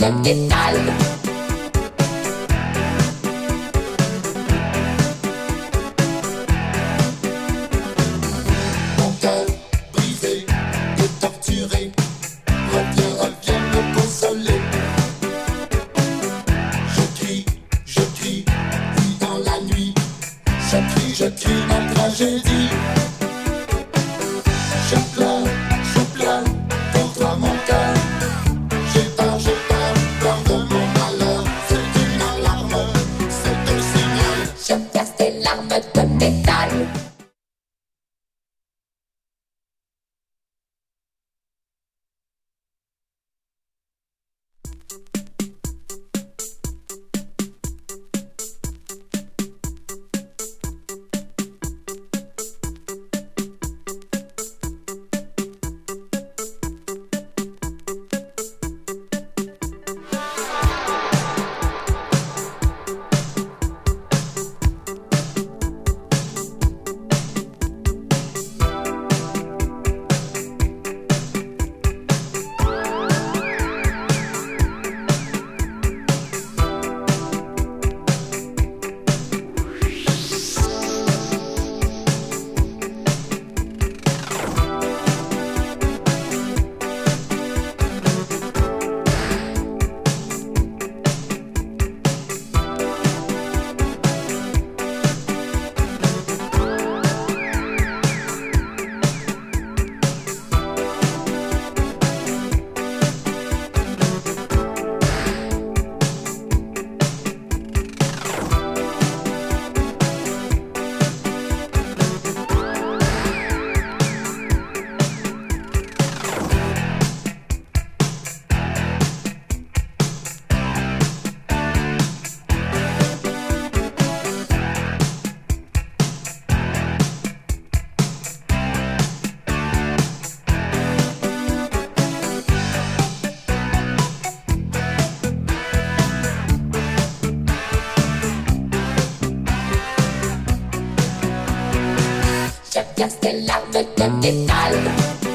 de métal. Mon cœur brisé et torturé, reviens me consoler. Je crie, oui dans la nuit. Je crie ma tragédie. Je pleure pour toi mon cœur. J'ai peur de mon malheur. C'est une alarme, c'est un signal. Je verse des larmes de métal. Je verse des larmes de métal.